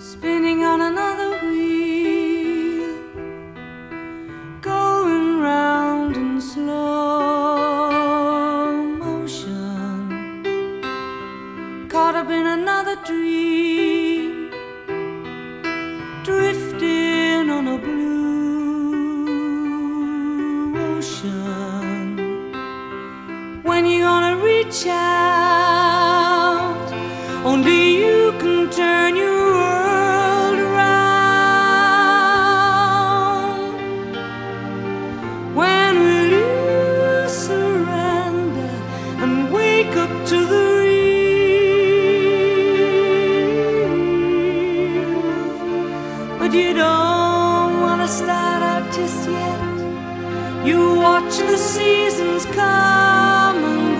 spinning on another wheel, going round in slow motion, caught up in another dream, drifting on a blue ocean. When you gonna reach out, only